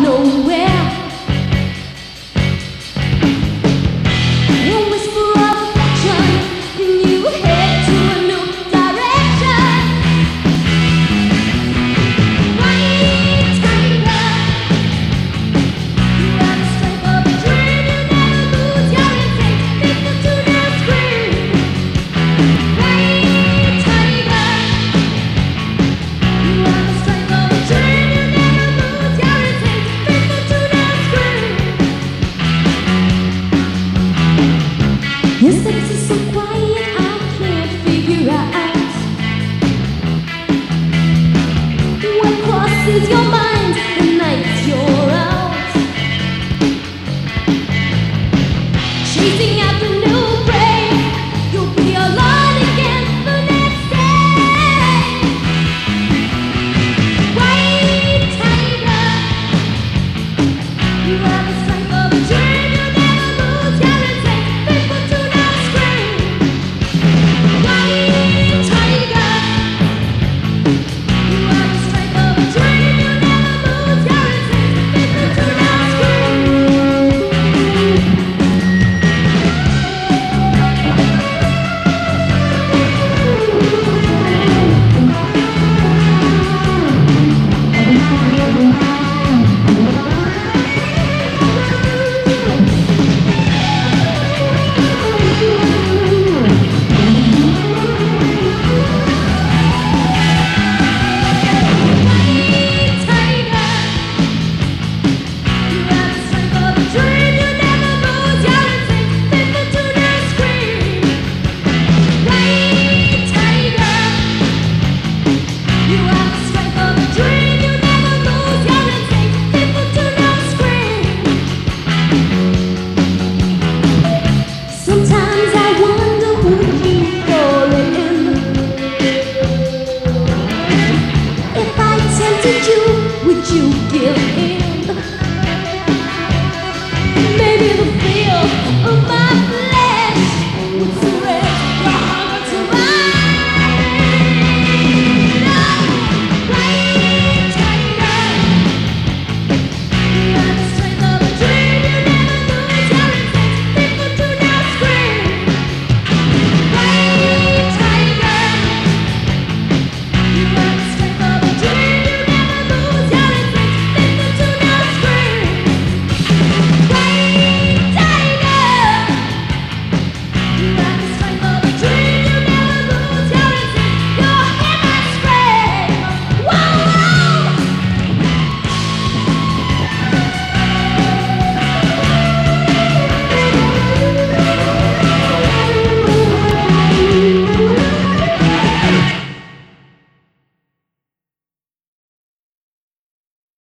nowhere. One whisper of affection, and you head to a new direction. Right tiger, you have the strength of a dream. You never lose your intent, faithful to their scream. Right tiger, you have the strength of a dream. You never lose your intent, faithful to their scream. Yes, this is so quiet, I can't figure out what crosses your mind.